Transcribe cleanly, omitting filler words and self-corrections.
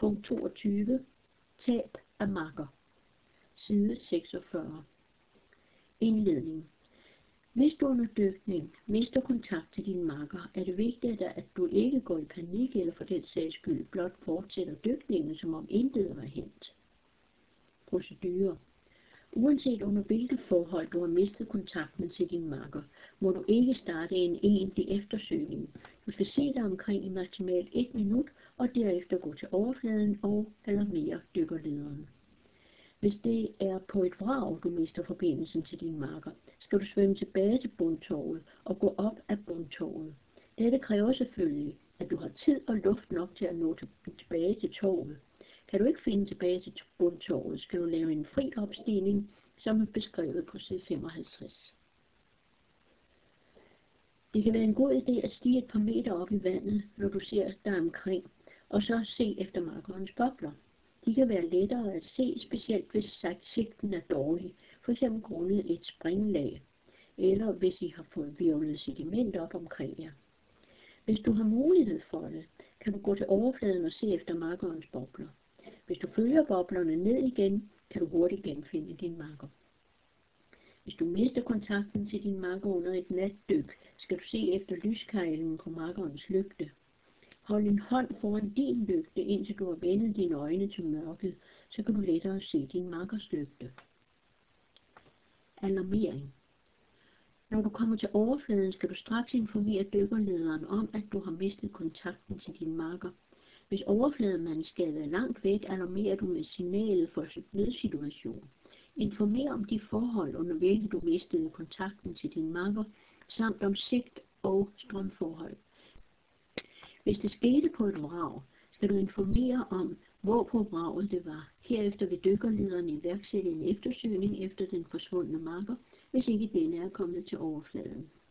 Punkt 22. Tab af makker. Side 46. Indledning. Hvis du under dykning mister kontakt til din makker, er det vigtigt, at du ikke går i panik eller for den sags skyld blot fortsætter dykningen, som om intet var hændt. Procedure. Uanset under hvilke forhold du har mistet kontakten til din makker, må du ikke starte en egentlig eftersøgning. Du skal se dig omkring i maksimalt 1 minut, og derefter gå til overfladen og alarmere dykkerlederen. Hvis det er på et vrag, du mister forbindelsen til din makker, skal du svømme tilbage til bundtorvet og gå op ad bundtorvet. Dette kræver selvfølgelig, at du har tid og luft nok til at nå tilbage til torvet. Kan du ikke finde tilbage til bundtorvet, skal du lave en fri opstigning, som er beskrevet på side 55. Det kan være en god idé at stige et par meter op i vandet, når du ser dig omkring, og så se efter makkerens bobler. De kan være lettere at se, specielt hvis sigten er dårlig, f.eks. grundet et springlag, eller hvis I har fået hvirvlet sediment op omkring jer. Hvis du har mulighed for det, kan du gå til overfladen og se efter makkerens bobler. Hvis du følger boblerne ned igen, kan du hurtigt genfinde din makker. Hvis du mister kontakten til din makker under et natdyk, skal du se efter lyskejlen på makkerens lygte. Hold en hånd foran din lygte, indtil du har vendt dine øjne til mørket, så kan du lettere se din makkers lygte. Alarmering. Når du kommer til overfladen, skal du straks informere dykkerlederen om, at du har mistet kontakten til din makker. Hvis overflademandskabet er langt væk, alarmerer du med signalet for nødsituation. Informer om de forhold, under hvilke du mistede kontakten til din makker, samt om sigt og strømforhold. Hvis det skete på et vrag, skal du informere om, hvor på vraget det var. Herefter vil dykkerlederen iværksætte en eftersøgning efter den forsvundne makker, hvis ikke denne er kommet til overfladen.